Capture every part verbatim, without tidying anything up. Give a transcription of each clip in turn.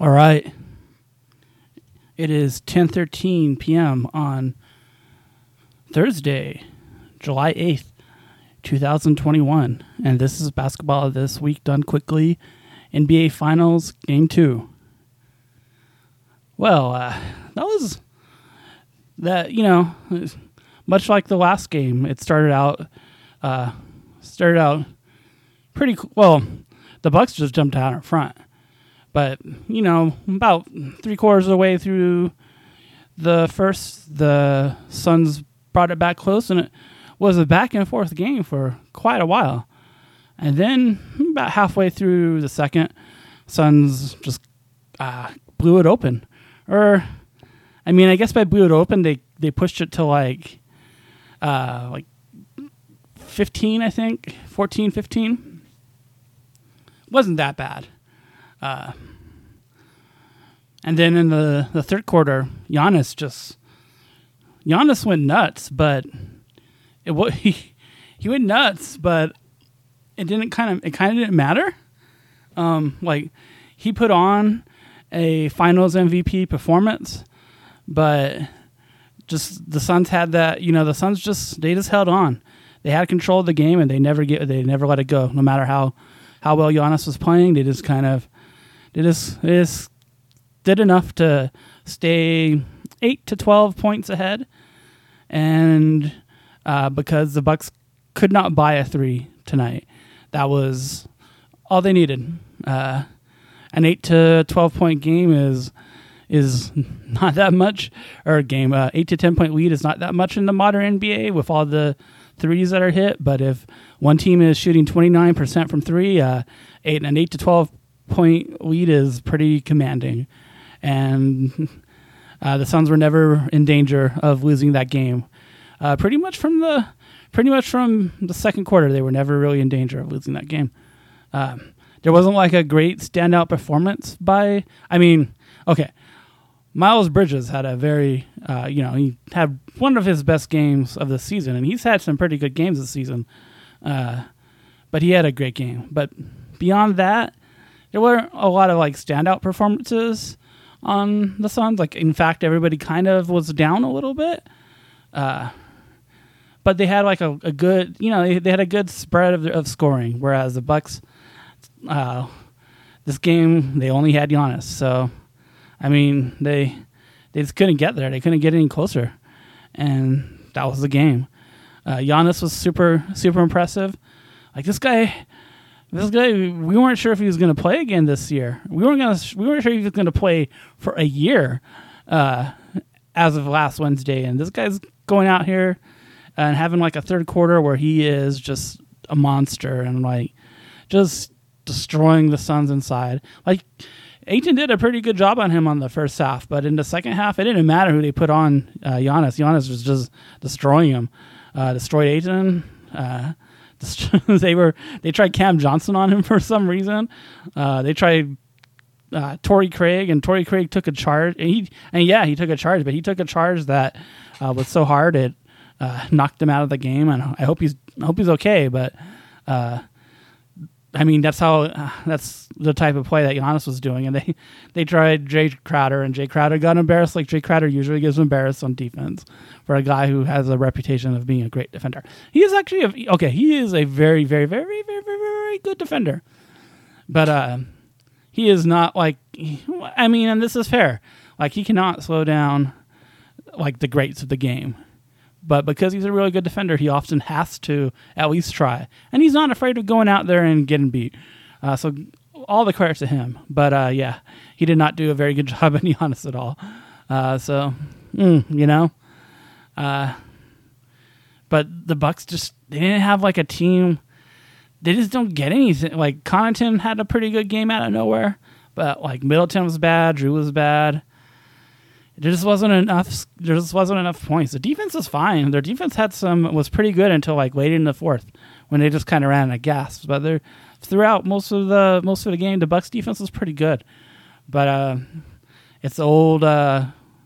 All right. It is ten thirteen p.m. on Thursday, July eighth, twenty twenty-one. And this is Basketball This Week Done Quickly, N B A Finals, Game two. Well, uh, that was, that, you know, much like the last game, it started out, uh, started out pretty, well, the Bucks just jumped out in front. But, you know, about three quarters of the way through the first, the Suns brought it back close, and it was a back and forth game for quite a while. And then about halfway through the second, Suns just uh, blew it open. Or, I mean, I guess by blew it open, they, they pushed it to like, uh, like fifteen, I think, fourteen, fifteen. Wasn't that bad. Uh, and then in the, the third quarter, Giannis just Giannis went nuts, but it he he went nuts, but it didn't kind of it kind of didn't matter. Um, like he put on a Finals M V P performance, but just the Suns had that. You know, the Suns just they just held on. They had control of the game, and they never get they never let it go. No matter how how well Giannis was playing, they just kind of. They just, they just did enough to stay eight to twelve points ahead, and uh, because the Bucks could not buy a three tonight, that was all they needed. Uh, an eight to twelve point game is is not that much, or a game uh, eight to ten point lead is not that much in the modern N B A with all the threes that are hit. But if one team is shooting twenty-nine percent from three, uh, eight an eight to twelve point lead is pretty commanding, and uh, the Suns were never in danger of losing that game. Uh, pretty much from the pretty much from the second quarter, they were never really in danger of losing that game. Um, there wasn't like a great standout performance by. I mean, okay, Miles Bridges had a very uh, you know he had one of his best games of the season, and he's had some pretty good games this season. Uh, but he had a great game. But beyond that, there weren't a lot of like standout performances on the Suns. Like, in fact, everybody kind of was down a little bit. Uh, but they had like a, a good, you know, they, they had a good spread of, of scoring. Whereas the Bucks, uh, this game, they only had Giannis. So, I mean, they they just couldn't get there. They couldn't get any closer, and that was the game. Uh, Giannis was super super impressive. Like this guy. This guy, we weren't sure if he was going to play again this year. We weren't going to. We weren't sure if he was going to play for a year, uh, as of last Wednesday. And this guy's going out here and having like a third quarter where he is just a monster and like just destroying the Suns inside. Like Ayton did a pretty good job on him on the first half, but in the second half, it didn't matter who they put on uh, Giannis. Giannis was just destroying him. Uh, destroyed Ayton. Uh, they were they tried Cam Johnson on him for some reason. Uh, they tried uh, Torrey Craig, and Torrey Craig took a charge. And he and yeah, he took a charge, but he took a charge that uh, was so hard it uh, knocked him out of the game. And I hope he's I hope he's okay. But uh, I mean, that's how uh, that's the type of play that Giannis was doing. And they they tried Jay Crowder, and Jay Crowder got embarrassed, like Jay Crowder usually gets embarrassed on defense for a guy who has a reputation of being a great defender. He is actually a, okay. He is a very, very, very, very, very, very good defender, but uh, he is not like. I mean, and this is fair. Like he cannot slow down like the greats of the game. But because he's a really good defender, he often has to at least try. And he's not afraid of going out there and getting beat. Uh, so all the credit to him. But uh, yeah, he did not do a very good job, to be honest, at all. Uh, so, mm, you know. Uh, but the Bucks just, they didn't have like a team. They just don't get anything. Like Connaughton had a pretty good game out of nowhere. But like Middleton was bad. Drew was bad. There just wasn't enough. There just wasn't enough points. The defense was fine. Their defense had some was pretty good until like late in the fourth, when they just kind of ran out of gas. But they're throughout most of the most of the game, the Bucks defense was pretty good. But uh, it's the old uh,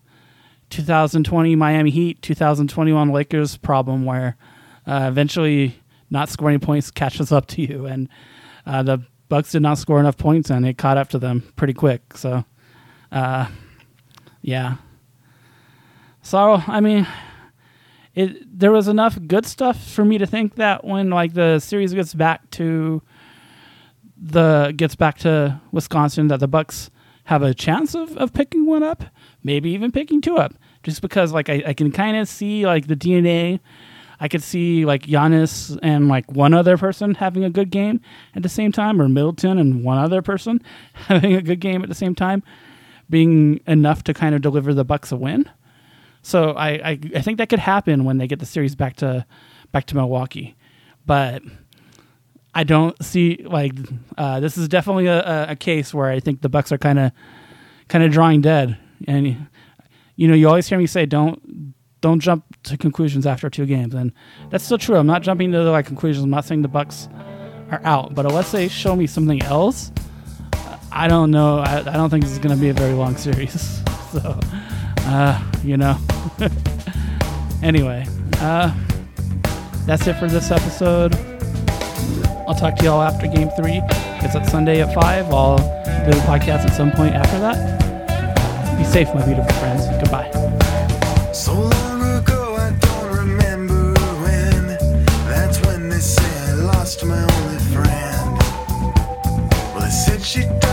twenty twenty Miami Heat, twenty twenty-one Lakers problem where uh, eventually not scoring points catches up to you, and uh, the Bucks did not score enough points, and it caught up to them pretty quick. So Uh, yeah. So, I mean, it there was enough good stuff for me to think that when like the series gets back to the gets back to Wisconsin, that the Bucks have a chance of, of picking one up, maybe even picking two up, just because like I, I can kind of see like the D N A. I could see like Giannis and like one other person having a good game at the same time, or Middleton and one other person having a good game at the same time, being enough to kind of deliver the Bucks a win. So I, I, I think that could happen when they get the series back to back to Milwaukee, but I don't see like uh, this is definitely a, a case where I think the Bucks are kind of kind of drawing dead. And you know, you always hear me say don't don't jump to conclusions after two games, and that's still true. I'm not jumping to like conclusions. I'm not saying the Bucks are out, but unless they show me something else, I don't know. I, I don't think this is going to be a very long series. So. Uh, you know. Anyway, uh, that's it for this episode. I'll talk to y'all after game three. It's at Sunday at five. I'll do the podcast at some point after that. Be safe, my beautiful friends. Goodbye. So long ago, I don't remember when. That's when they said I lost my only friend. Well, they said she